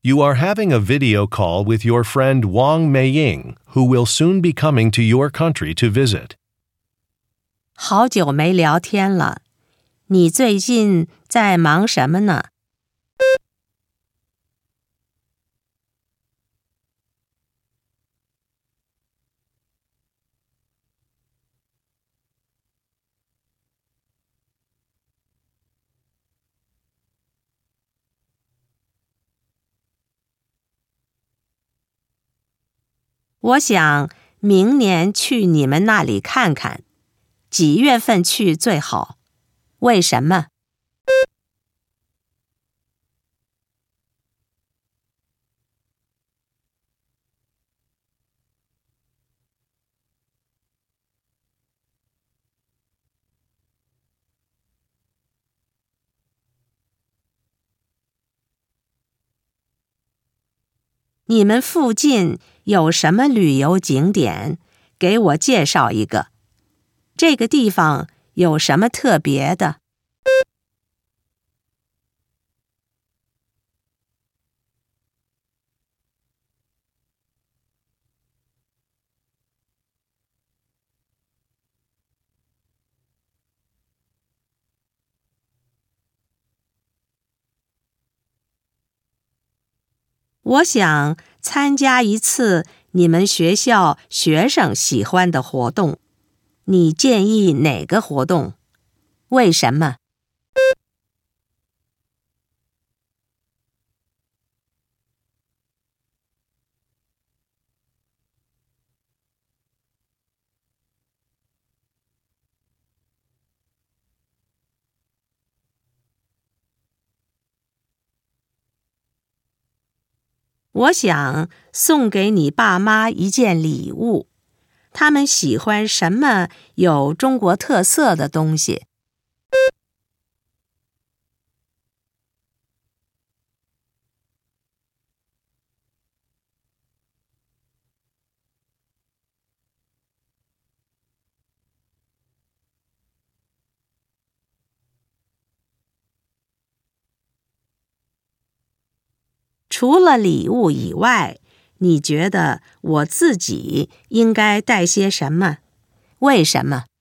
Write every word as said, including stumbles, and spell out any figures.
You are having a video call with your friend Wang Meiying, who will soon be coming to your country to visit. 好久没聊天了，你最近在忙什么呢？我想明年去你们那里看看，几月份去最好？为什么？你们附近有什么旅游景点？给我介绍一个。这个地方有什么特别的？我想参加一次你们学校学生喜欢的活动，你建议哪个活动？为什么？我想送给你爸妈一件礼物，他们喜欢什么有中国特色的东西？除了礼物以外，你觉得我自己应该带些什么？为什么？